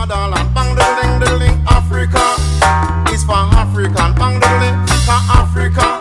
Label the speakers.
Speaker 1: motherland. Bang diddling, diddling, Africa is for African. Bang diddling, for Africa.